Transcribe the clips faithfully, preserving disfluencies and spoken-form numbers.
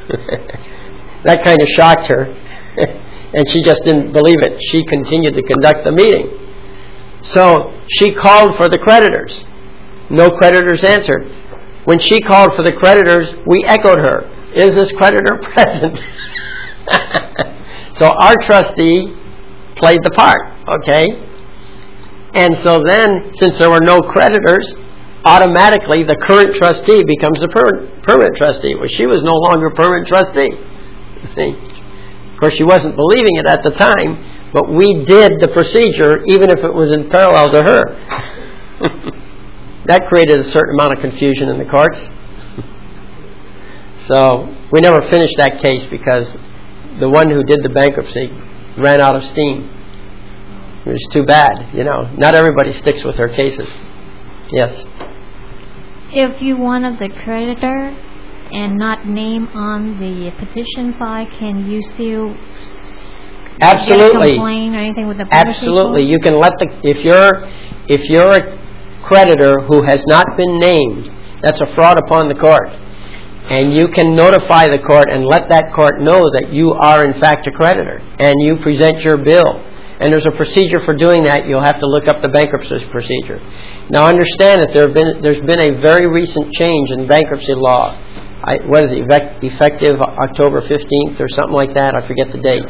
That kind of shocked her. And she just didn't believe it. She continued to conduct the meeting. So she called for the creditors. No creditors answered. When she called for the creditors, we echoed her. Is this creditor present? So our trustee played the part, okay? And so then, since there were no creditors, automatically the current trustee becomes the per- permanent trustee. Well, she was no longer permanent trustee. See? Of course, she wasn't believing it at the time, but we did the procedure even if it was in parallel to her. That created a certain amount of confusion in the courts. So we never finished that case because the one who did the bankruptcy ran out of steam. It was too bad, you know. Not everybody sticks with their cases. Yes. If you wanted the creditor and not name on the petition file, can you still absolutely get a complaint or anything with the bankruptcy absolutely court? You can let the if you're if you're a creditor who has not been named, that's a fraud upon the court. And you can notify the court and let that court know that you are in fact a creditor, and you present your bill. And there's a procedure for doing that. You'll have to look up the bankruptcy procedure. Now understand that there have been, there's been a very recent change in bankruptcy law. I, what is it, effective October fifteenth or something like that? I forget the date.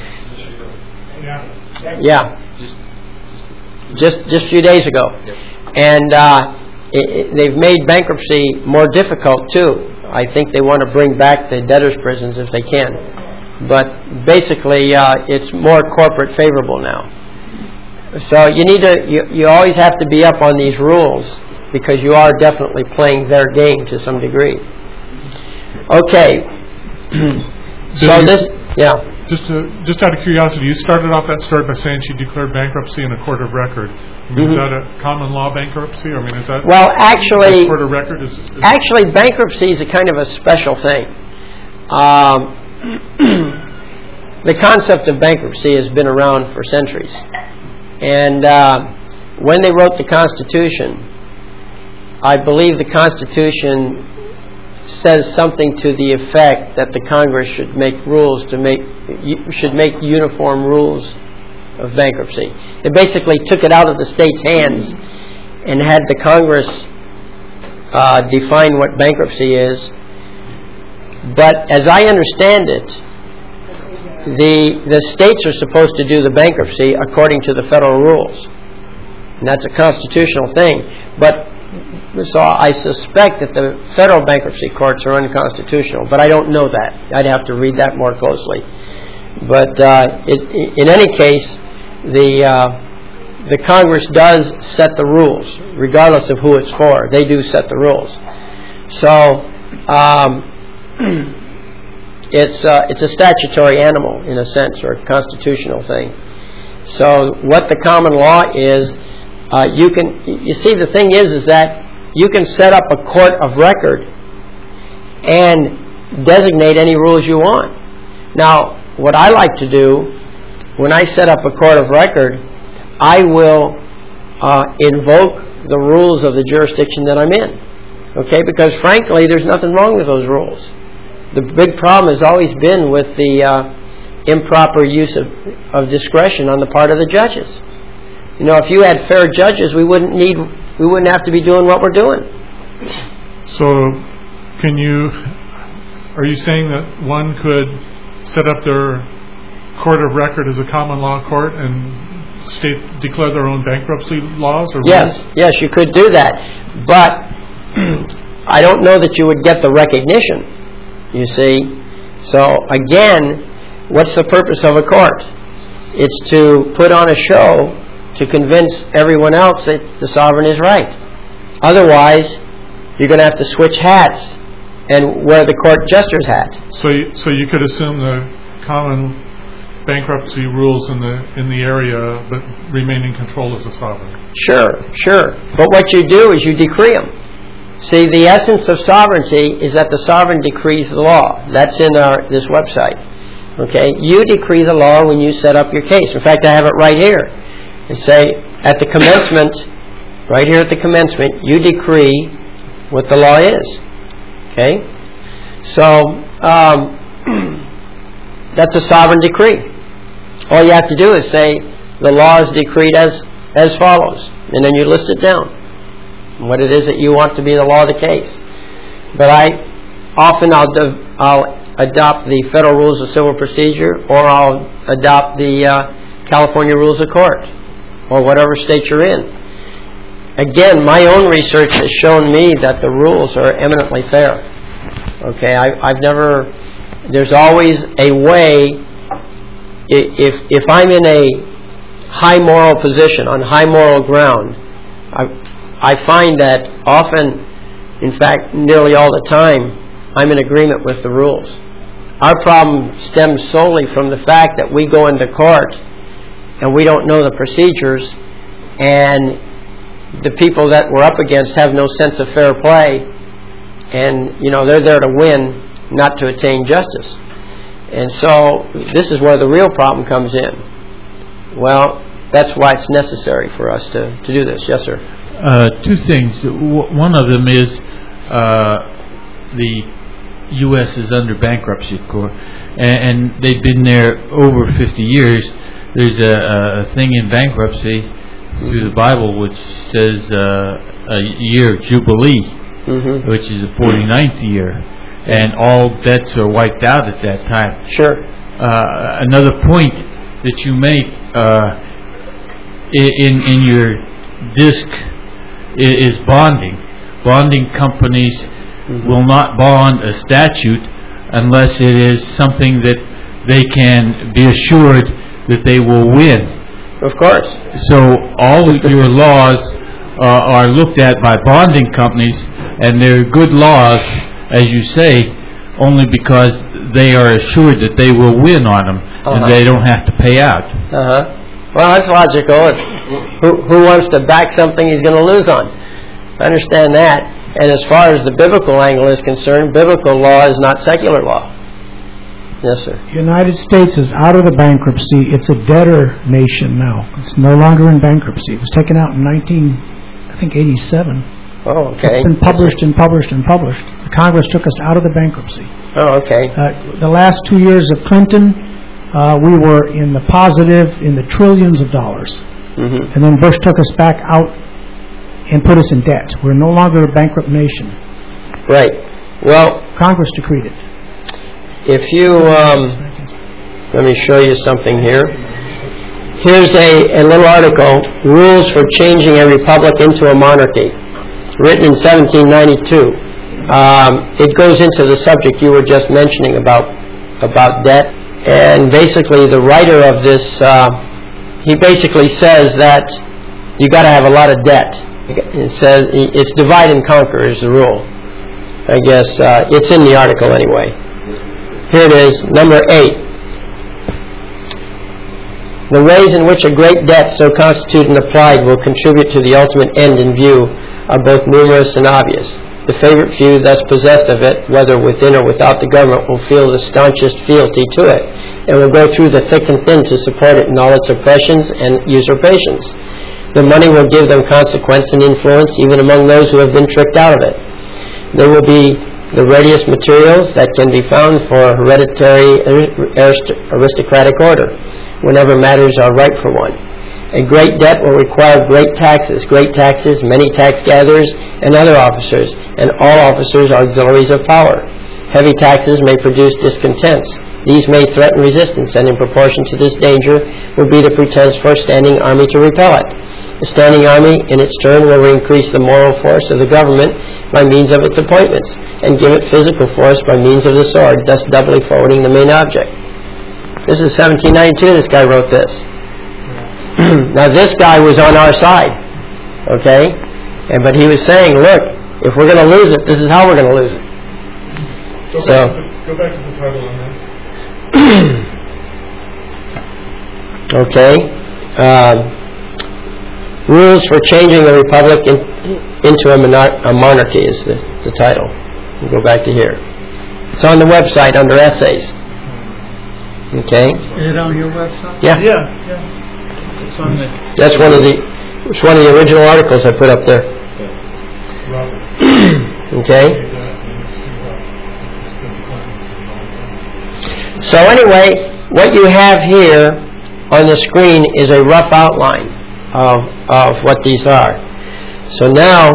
Yeah. Just just a few days ago. And uh, it, it, they've made bankruptcy more difficult too. I think they want to bring back the debtors' prisons if they can. But basically, uh, it's more corporate favorable now. So you need to, you, you always have to be up on these rules because you are definitely playing their game to some degree. Okay. So this, yeah. Just to, just out of curiosity, you started off that story by saying she declared bankruptcy in a court of record. I mean, mm-hmm. Is that a common law bankruptcy? Or, I mean, is that well, actually, a court of record? Is, is actually, bankruptcy is a kind of a special thing. Um, the concept of bankruptcy has been around for centuries. And uh, when they wrote the Constitution, I believe the Constitution says something to the effect that the Congress should make rules to make should make uniform rules of bankruptcy. They basically took it out of the state's hands and had the Congress uh, define what bankruptcy is. But as I understand it, the the states are supposed to do the bankruptcy according to the federal rules, and that's a constitutional thing. But so I suspect that the federal bankruptcy courts are unconstitutional, but I don't know that. I'd have to read that more closely. But uh, it, in any case, the uh, the Congress does set the rules, regardless of who it's for. They do set the rules. So um, it's uh, it's a statutory animal in a sense, or a constitutional thing. So what the common law is, uh, you can you see the thing is is that you can set up a court of record and designate any rules you want. Now, what I like to do when I set up a court of record, I will uh, invoke the rules of the jurisdiction that I'm in. Okay, because frankly, there's nothing wrong with those rules. The big problem has always been with the uh, improper use of, of discretion on the part of the judges. You know, if you had fair judges, we wouldn't need, we wouldn't have to be doing what we're doing. So, can you, are you saying that one could set up their court of record as a common law court and state declare their own bankruptcy laws? Or yes, rules? Yes, you could do that, but I don't know that you would get the recognition. You see, so again, what's the purpose of a court? It's to put on a show to convince everyone else that the sovereign is right. Otherwise, you're going to have to switch hats and wear the court jester's hat. So, you, so you could assume the common bankruptcy rules in the in the area, but remain in control as a sovereign. Sure, sure. But what you do is you decree them. See, the essence of sovereignty is that the sovereign decrees the law. That's in our this website. Okay, you decree the law when you set up your case. In fact, I have it right here. And say at the commencement, right here at the commencement, you decree what the law is. Okay, so um, that's a sovereign decree. All you have to do is say the law is decreed as as follows, and then you list it down, what it is that you want to be the law of the case. But I often I'll do, I'll adopt the Federal Rules of Civil Procedure, or I'll adopt the uh, California Rules of Court, or whatever state you're in. Again, my own research has shown me that the rules are eminently fair. Okay, I, I've never. There's always a way. If if I'm in a high moral position, on high moral ground, I I find that often, in fact, nearly all the time, I'm in agreement with the rules. Our problem stems solely from the fact that we go into court and we don't know the procedures, and the people that we're up against have no sense of fair play, and you know they're there to win, not to attain justice. And so this is where the real problem comes in. Well, that's why it's necessary for us to, to do this. Yes, sir. Uh, two things. W- one of them is uh, the U S is under bankruptcy court, and, and they've been there over fifty years. There's a, a thing in bankruptcy through the Bible which says uh, a year of jubilee, mm-hmm. which is the forty-ninth year, and all debts are wiped out at that time. Sure. Uh, another point that you make uh, in in your disc is bonding. Bonding companies mm-hmm. will not bond a statute unless it is something that they can be assured that they will win. Of course. So all of your laws uh, are looked at by bonding companies, and they're good laws, as you say, only because they are assured that they will win on them, uh-huh. and they don't have to pay out. Uh-huh. Well, that's logical. Who, who wants to back something he's going to lose on? I understand that. And as far as the biblical angle is concerned, biblical law is not secular law. Yes, sir. The United States is out of the bankruptcy. It's a debtor nation now. It's no longer in bankruptcy. It was taken out in nineteen, I think, eighty-seven. Oh, okay. It's been published and published and published. The Congress took us out of the bankruptcy. Oh, okay. Uh, the last two years of Clinton, uh, we were in the positive, in the trillions of dollars. Mm-hmm. And then Bush took us back out and put us in debt. We're no longer a bankrupt nation. Right. Well, Congress decreed it. If you, um, let me show you something here. Here's a, a little article, Rules for Changing a Republic into a Monarchy, written in seventeen ninety-two. Um, it goes into the subject you were just mentioning about about debt. And basically the writer of this, uh, he basically says that you got to have a lot of debt. It says it's divide and conquer is the rule. I guess uh, it's in the article anyway. Here it is, number eight. The ways in which a great debt so constituted and applied will contribute to the ultimate end in view are both numerous and obvious. The favorite few thus possessed of it, whether within or without the government, will feel the staunchest fealty to it, and will go through the thick and thin to support it in all its oppressions and usurpations. The money will give them consequence and influence even among those who have been tricked out of it. They will be the readiest materials that can be found for hereditary aristocratic order, whenever matters are ripe for one. A great debt will require great taxes, great taxes, many tax gatherers, and other officers, and all officers are auxiliaries of power. Heavy taxes may produce discontents. These may threaten resistance, and in proportion to this danger will be the pretense for a standing army to repel it. The standing army, in its turn, will increase the moral force of the government by means of its appointments, and give it physical force by means of the sword, thus doubly forwarding the main object. This is seventeen ninety-two, this guy wrote this. Now this guy was on our side, okay? And but he was saying, look, if we're going to lose it, this is how we're going to lose it. Go so, back to the, go back to the title on that. Okay. Um, Rules for Changing the Republic in, into a, monar- a Monarchy is the, the title. We'll go back to here. It's on the website under Essays. Okay. Is it on your website? Yeah. Yeah, yeah. It's on the. That's one of the. It's one of the original articles I put up there. Okay. So anyway, what you have here on the screen is a rough outline of, of what these are. So now,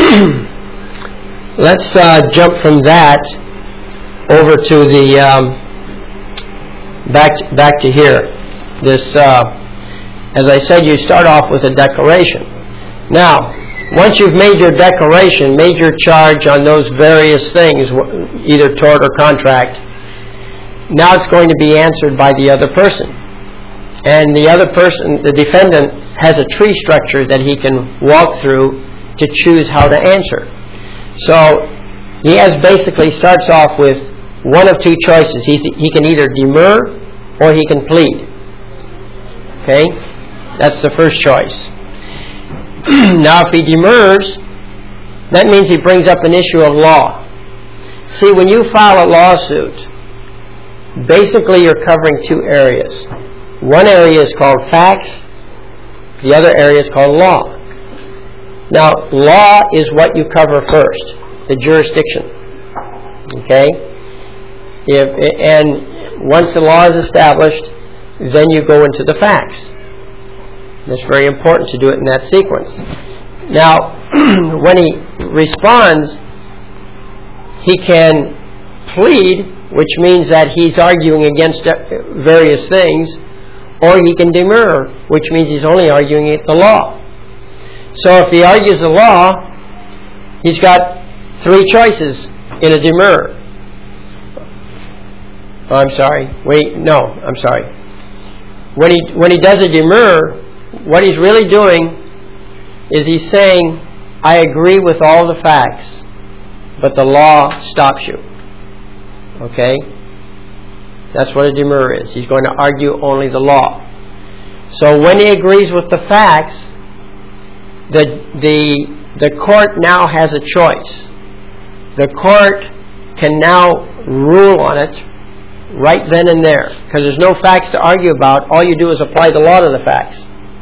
let's uh, jump from that over to the, um, back, back to here. This, uh, as I said, you start off with a declaration. Now, once you've made your declaration, made your charge on those various things, either tort or contract, now it's going to be answered by the other person. And the other person, the defendant, has a tree structure that he can walk through to choose how to answer. So he has basically starts off with one of two choices. He, he can either demur or he can plead. Okay? That's the first choice. Now if he demurs, that means he brings up an issue of law. See, when you file a lawsuit, basically you're covering two areas. One area is called facts, the other area is called law. Now, law is what you cover first, the jurisdiction. Okay? If, and once the law is established, then you go into the facts. It's very important to do it in that sequence. Now, when he responds, he can plead, which means that he's arguing against various things, or he can demur, which means he's only arguing the law. So if he argues the law, he's got three choices in a demur. Oh, I'm sorry. Wait, no, I'm sorry. When he when he does a demur, what he's really doing is he's saying, I agree with all the facts, but the law stops you. Okay? That's what a demur is. He's going to argue only the law. So when he agrees with the facts, the the the court now has a choice. The court can now rule on it right then and there, because there's no facts to argue about. All you do is apply the law to the facts.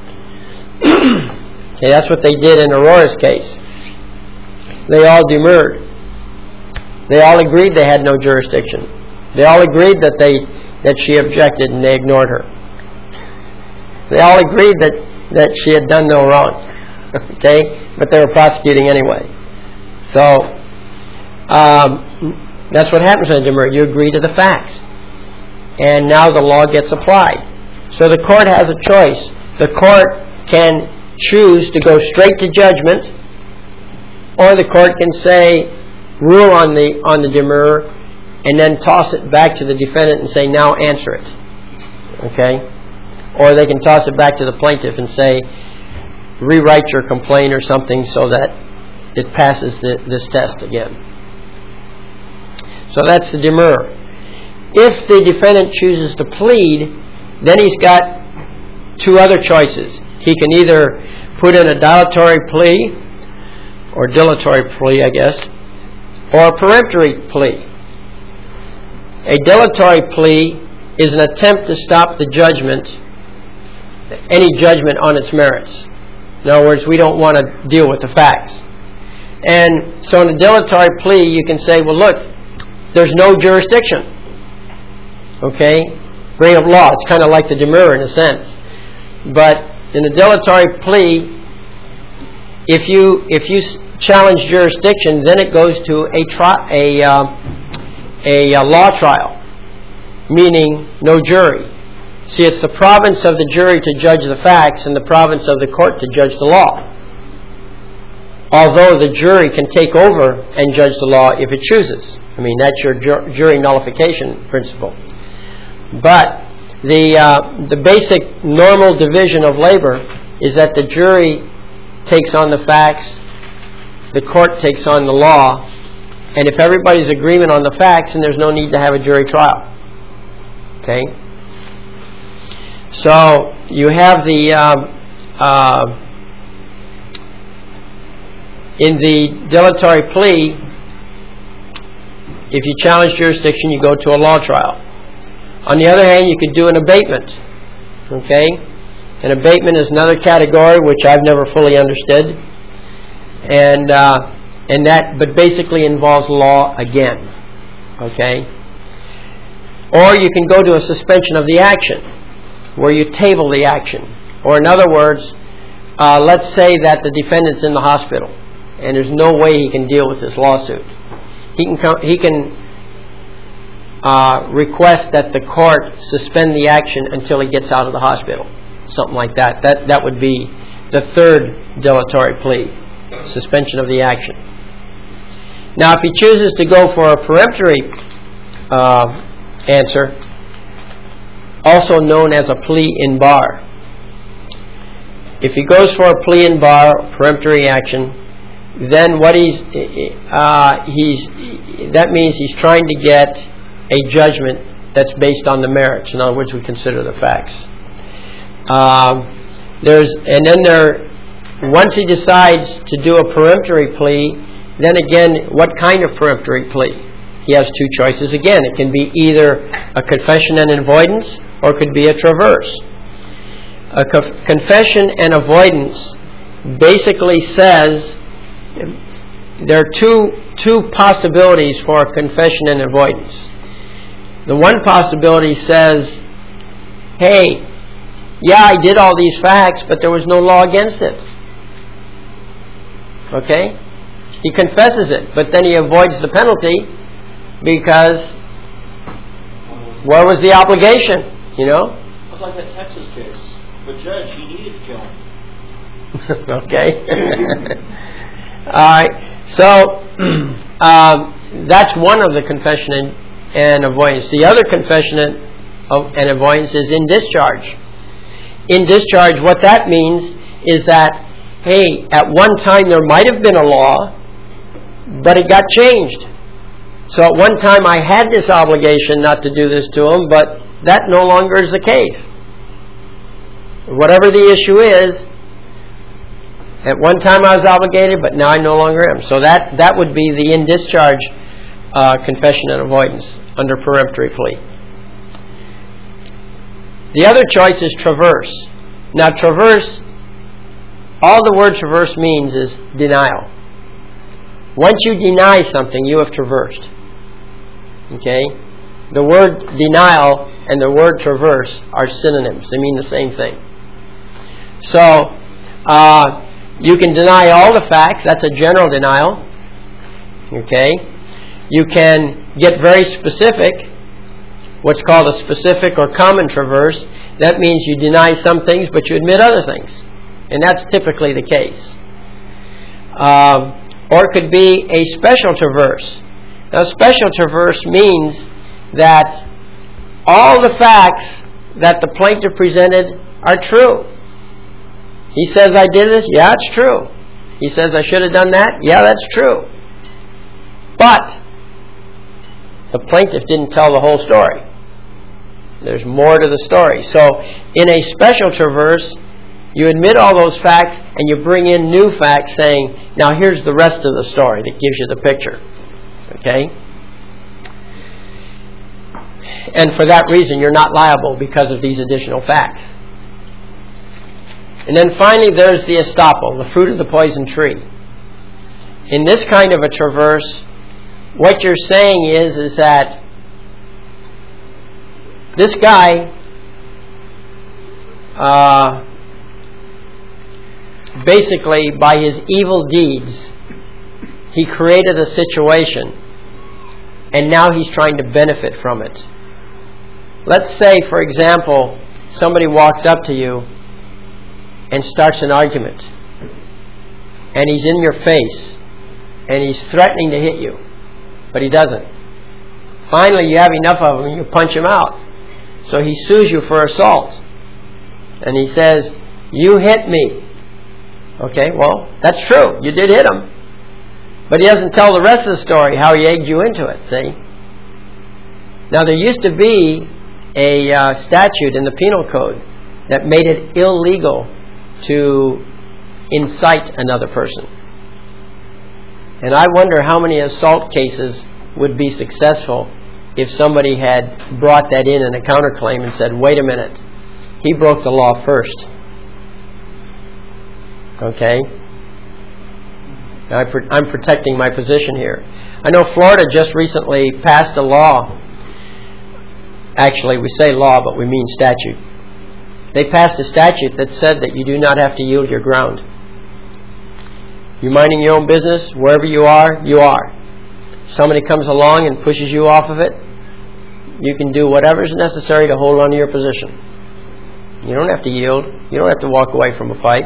Okay, that's what they did in Aurora's case. They all demurred. They all agreed they had no jurisdiction. They all agreed that they that she objected and they ignored her. They all agreed that, that she had done no wrong. Okay? But they were prosecuting anyway. So, um, that's what happens in a demur. You agree to the facts. And now the law gets applied. So the court has a choice. The court can choose to go straight to judgment, or the court can say, rule on the on the demur, and then toss it back to the defendant and say, now answer it. Okay? Or they can toss it back to the plaintiff and say, rewrite your complaint or something so that it passes the, this test again. So that's the demur. If the defendant chooses to plead, then he's got two other choices. He can either put in a dilatory plea, or dilatory plea, I guess, or a peremptory plea. A dilatory plea is an attempt to stop the judgment, any judgment on its merits. In other words, we don't want to deal with the facts. And so in a dilatory plea, you can say, well, look, there's no jurisdiction. Okay? Bring up law. It's kind of like the demur in a sense. But in a dilatory plea, if you if you challenge jurisdiction, then it goes to a tri- a, uh, a a law trial, meaning no jury. See, it's the province of the jury to judge the facts and the province of the court to judge the law. Although the jury can take over and judge the law if it chooses. I mean, that's your ju- jury nullification principle. But the uh, the basic normal division of labor is that the jury takes on the facts, the court takes on the law, and if everybody's agreement on the facts, then there's no need to have a jury trial. Okay? So you have the uh, uh, in the dilatory plea, if you challenge jurisdiction, you go to a law trial. On the other hand, you could do an abatement. Okay? An abatement is another category which I've never fully understood, and uh, and that, but basically involves law again. Okay? Or you can go to a suspension of the action, where you table the action. Or in other words, uh, let's say that the defendant's in the hospital, and there's no way he can deal with this lawsuit. He can come, he can uh, request that the court suspend the action until he gets out of the hospital, something like that. That that would be the third dilatory plea, suspension of the action. Now, if he chooses to go for a peremptory uh, answer, also known as a plea in bar. If he goes for a plea in bar, peremptory action, then what he's uh, he's that means he's trying to get a judgment that's based on the merits. In other words, we consider the facts. Um, there's and then there, once he decides to do a peremptory plea, then again, what kind of peremptory plea? He has two choices. Again, it can be either a confession and avoidance, or it could be a traverse. A co- confession and avoidance basically says there are two two possibilities for a confession and avoidance. The one possibility says, hey, yeah, I did all these facts, but there was no law against it. Okay? He confesses it, but then he avoids the penalty because where was the obligation? You know? It's like that Texas case. The judge, he needed to kill him. Okay. All right. So um, that's one of the confession and, and avoidance. The other confession and, of, and avoidance is in discharge. In discharge, what that means is that, hey, at one time there might have been a law, but it got changed. So at one time I had this obligation not to do this to him, but that no longer is the case. Whatever the issue is, at one time I was obligated, but now I no longer am. So that, that would be the in discharge uh, confession and avoidance under peremptory plea. The other choice is traverse. Now traverse, all the word traverse means is denial. Once you deny something, you have traversed. Okay? The word denial and the word traverse are synonyms. They mean the same thing. So, uh, you can deny all the facts. That's a general denial. Okay? You can get very specific, what's called a specific or common traverse. That means you deny some things, but you admit other things. And that's typically the case. Um, or it could be a special traverse. Now, special traverse means that all the facts that the plaintiff presented are true. He says, I did this. Yeah, it's true. He says, I should have done that. Yeah, that's true. But the plaintiff didn't tell the whole story. There's more to the story. So, in a special traverse, you admit all those facts and you bring in new facts saying, now here's the rest of the story that gives you the picture. Okay? And for that reason, you're not liable because of these additional facts. And then finally, there's the estoppel, the fruit of the poison tree. In this kind of a traverse, what you're saying is, is that this guy uh, basically, by his evil deeds, he created a situation, and now he's trying to benefit from it. Let's say, for example, somebody walks up to you and starts an argument, and he's in your face, and he's threatening to hit you, but he doesn't. Finally, you have enough of him, and you punch him out. So he sues you for assault, and he says, you hit me. Okay, well, that's true. You did hit him. But he doesn't tell the rest of the story, how he egged you into it, see? Now, there used to be a uh, statute in the Penal Code that made it illegal to incite another person. And I wonder how many assault cases would be successful if somebody had brought that in in a counterclaim and said, wait a minute, he broke the law first. Okay? I'm protecting my position here. I know Florida just recently passed a law Actually, we say law, but we mean statute. They passed a statute that said that you do not have to yield your ground. You're minding your own business, wherever you are, you are. Somebody comes along and pushes you off of it, you can do whatever is necessary to hold on to your position. You don't have to yield. You don't have to walk away from a fight.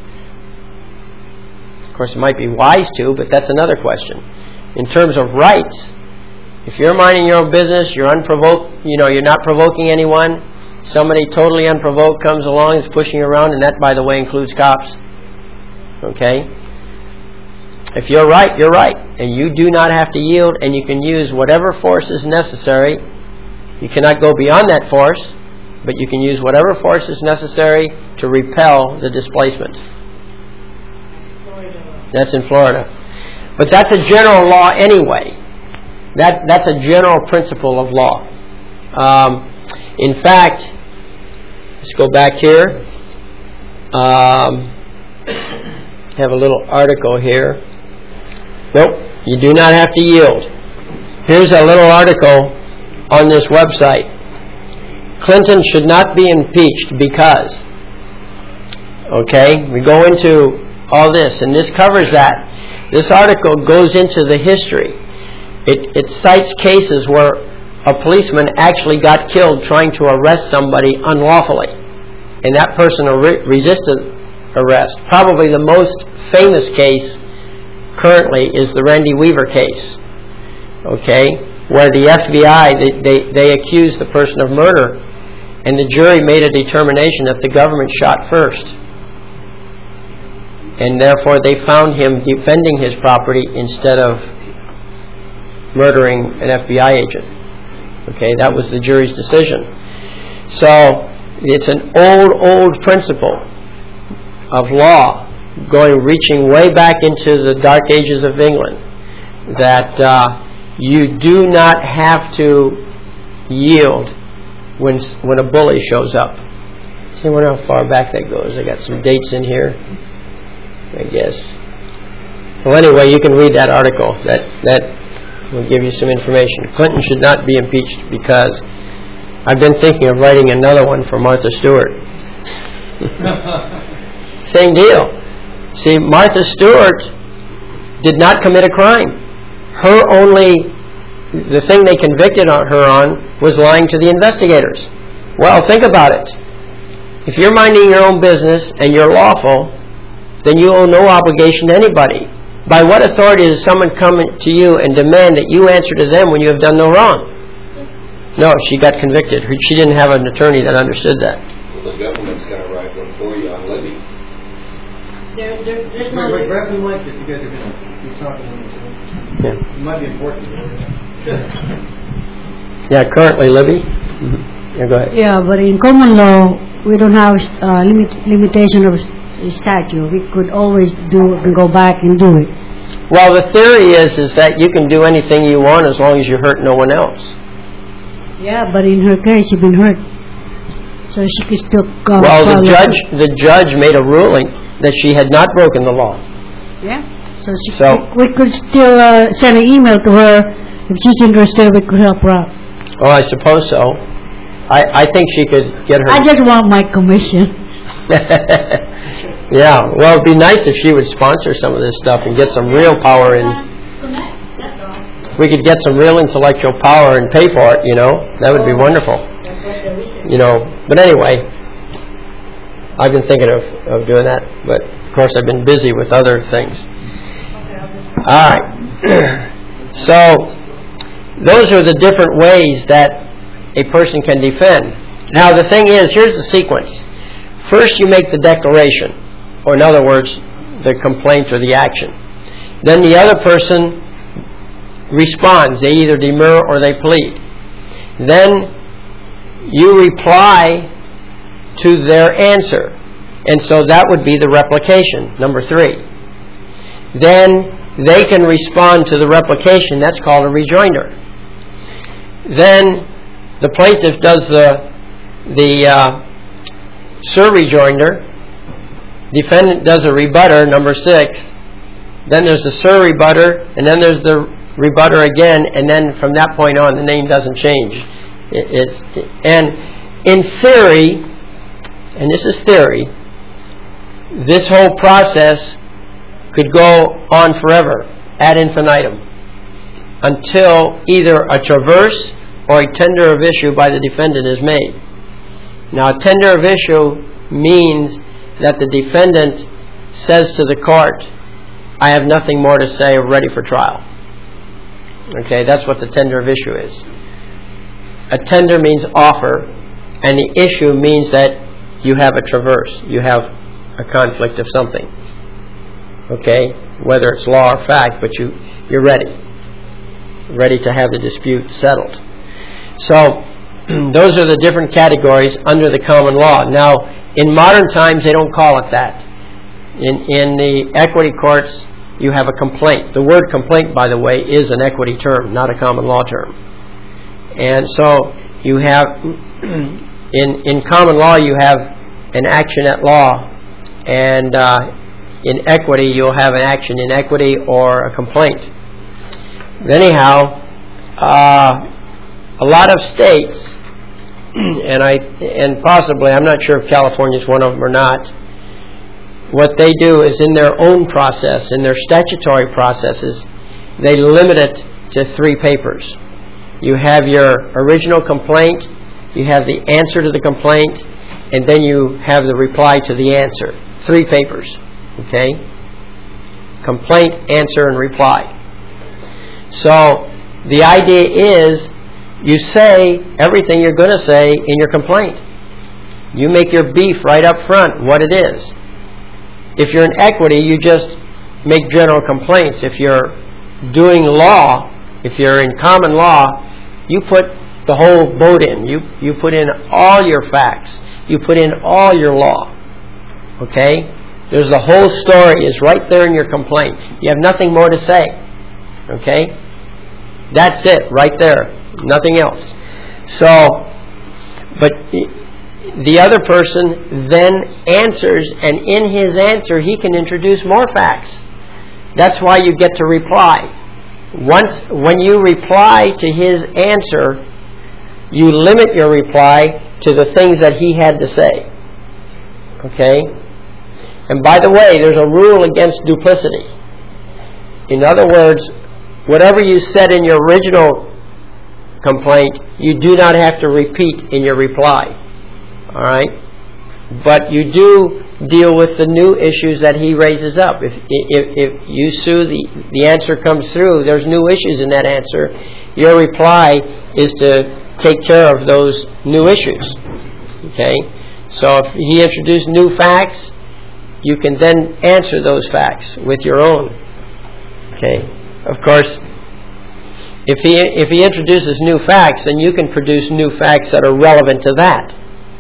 Of course, it might be wise to, but that's another question. In terms of rights, if you're minding your own business, you're unprovoked, you know, you're not provoking anyone, somebody totally unprovoked comes along and is pushing you around, and that, by the way, includes cops. Okay? If you're right, you're right. And you do not have to yield, and you can use whatever force is necessary. You cannot go beyond that force, but you can use whatever force is necessary to repel the displacement. That's in Florida. But that's a general law anyway. That That's a general principle of law. Um, in fact, let's go back here. Um, have a little article here. Nope, you do not have to yield. Here's a little article on this website. Clinton should not be impeached because. Okay, we go into all this, and this covers that. This article goes into the history. It, it cites cases where a policeman actually got killed trying to arrest somebody unlawfully, and that person re- resisted arrest. Probably the most famous case currently is the Randy Weaver case, okay, where the F B I, they, they, they accused the person of murder, and the jury made a determination that the government shot first, and therefore they found him defending his property instead of murdering an F B I agent. Okay, that was the jury's decision. So it's an old, old principle of law, going reaching way back into the dark ages of England, that uh, you do not have to yield when when a bully shows up. See, I wonder how far back that goes. I got some dates in here, I guess. Well, anyway, you can read that article. That that will give you some information. Clinton should not be impeached because I've been thinking of writing another one for Martha Stewart. Same deal. See, Martha Stewart did not commit a crime. Her only, the thing they convicted her on was lying to the investigators. Well, think about it. If you're minding your own business and you're lawful, then you owe no obligation to anybody. By what authority does someone come to you and demand that you answer to them when you have done no wrong? No, she got convicted. She didn't have an attorney that understood that. Well, the government's got to write one for you on levy. There, there, there's no... Wait, wait, grab the mic if you guys are going to be talking on this. Yeah. It might be important. Yeah, currently, Libby? Mm-hmm. Yeah, go ahead. Yeah, but in common law, we don't have uh, limit, limitation of statute. We could always do and go back and do it. Well, the theory is is that you can do anything you want as long as you hurt no one else. Yeah, but in her case, she's been hurt, so she could still go. Well, the judge, the judge made a ruling that she had not broken the law. Yeah. So, she so we, we could still uh, send an email to her if she's interested. We could help her out. Oh, I suppose so. I, I think she could get her. I just want my commission. Yeah, well, it'd be nice if she would sponsor some of this stuff and get some real power in. We could get some real intellectual power and pay for it, you know. That would be wonderful. You know, but anyway, I've been thinking of, of doing that, but of course I've been busy with other things. All right. So, those are the different ways that a person can defend. Now, the thing is, here's the sequence. First, you make the declaration, or in other words, the complaint or the action. Then the other person responds. They either demur or they plead. Then you reply to their answer. And so that would be the replication, number three. Then they can respond to the replication. That's called a rejoinder. Then the plaintiff does the the uh, sur rejoinder. Defendant does a rebutter, number six. Then there's the sur rebutter, and then there's the rebutter again, and then from that point on, the name doesn't change. It, it's, and in theory, and this is theory, this whole process could go on forever, ad infinitum, until either a traverse or a tender of issue by the defendant is made. Now, a tender of issue means that the defendant says to the court, I have nothing more to say, I'm ready for trial. Okay, that's what the tender of issue is. A tender means offer, and the issue means that you have a traverse, you have a conflict of something. Okay, whether it's law or fact, but you, you're ready. Ready to have the dispute settled. So, those are the different categories under the common law. Now, in modern times, they don't call it that. In, in the equity courts, you have a complaint. The word complaint, by the way, is an equity term, not a common law term. And so, you have, in, in common law, you have an action at law, and uh, in equity, you'll have an action in equity or a complaint. Anyhow, uh, a lot of states, and I and possibly, I'm not sure if California is one of them or not, what they do is in their own process, in their statutory processes, they limit it to three papers. You have your original complaint, you have the answer to the complaint, and then you have the reply to the answer. Three papers. Okay? Complaint, answer, and reply. So, the idea is, you say everything you're going to say in your complaint. You make your beef right up front, what it is. If you're in equity, you just make general complaints. If you're doing law, if you're in common law, you put the whole boat in. You, you put in all your facts. You put in all your law. Okay? There's the whole story is right there in your complaint. You have nothing more to say. Okay? That's it, right there. Nothing else. So, but the other person then answers, and in his answer he can introduce more facts. That's why you get to reply. Once, when you reply to his answer, you limit your reply to the things that he had to say. Okay? And by the way, there's a rule against duplicity. In other words, whatever you said in your original complaint, you do not have to repeat in your reply. All right? But you do deal with the new issues that he raises up. If, if, if you sue, the, the answer comes through, there's new issues in that answer. Your reply is to take care of those new issues. Okay? So if he introduced new facts, you can then answer those facts with your own. Okay? Of course, if he if he introduces new facts, then you can produce new facts that are relevant to that.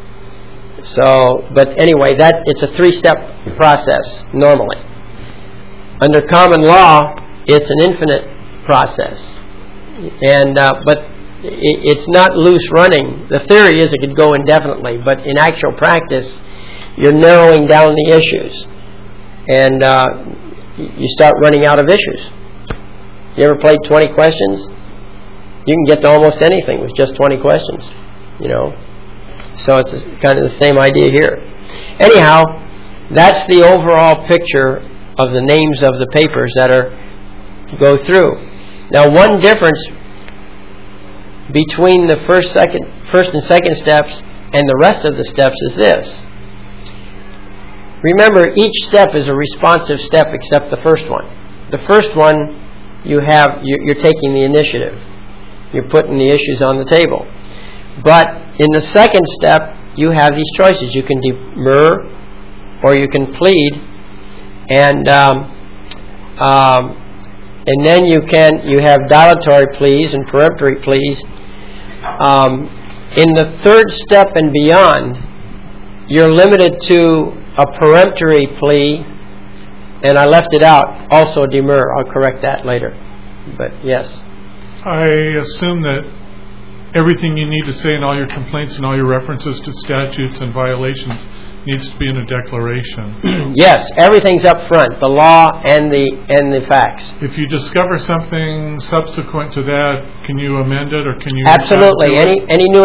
So, but anyway, that it's a three-step process normally. Under common law, it's an infinite process, and uh, but it, it's not loose running. The theory is it could go indefinitely, but in actual practice, you're narrowing down the issues, and uh, you start running out of issues. You ever played twenty questions? You can get to almost anything with just twenty questions, you know. So it's kind of the same idea here. Anyhow, that's the overall picture of the names of the papers that are to go through. Now, one difference between the first, second, first and second steps and the rest of the steps is this. Remember, each step is a responsive step except the first one. The first one, you have you're taking the initiative. You're putting the issues on the table. But in the second step, you have these choices. You can demur or you can plead, and um, um, and then you can you have dilatory pleas and peremptory pleas. Um, in the third step and beyond, you're limited to a peremptory plea, and I left it out. Also demur. I'll correct that later. But yes. I assume that everything you need to say in all your complaints and all your references to statutes and violations needs to be in a declaration. Yes, everything's up front, the law and the and the facts. If you discover something subsequent to that, can you amend it or can you... Absolutely. Any any new